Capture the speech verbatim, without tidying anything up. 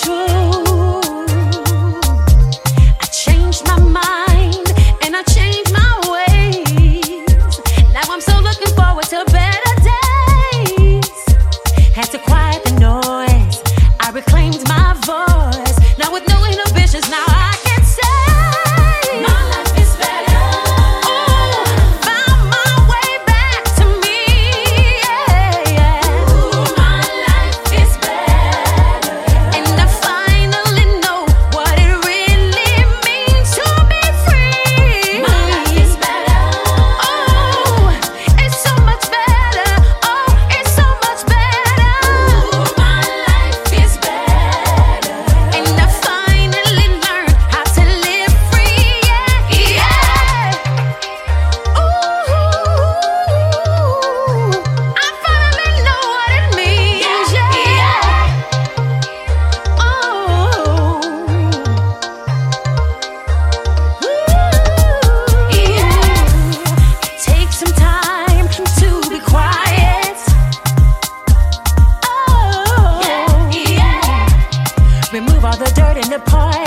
true. I changed my mind and I changed my ways. Now I'm so looking forward to better days. Had to quiet the noise. I reclaimed my voice. Now with no inhibitions, now I can say my life is better. Oh, found my way back to me. Yeah, yeah. Ooh, my life is better. And I finally know what it really means to be free. My life is better. Oh, it's so much better. Oh, it's so much better. Ooh, my life is better. And I finally learned how to live free. Yeah, yeah. Ooh, I finally know what it means. Yeah, yeah. Oh, yeah. Take some time to be quiet. Oh, yeah, yeah. Remove all the dirt and the part.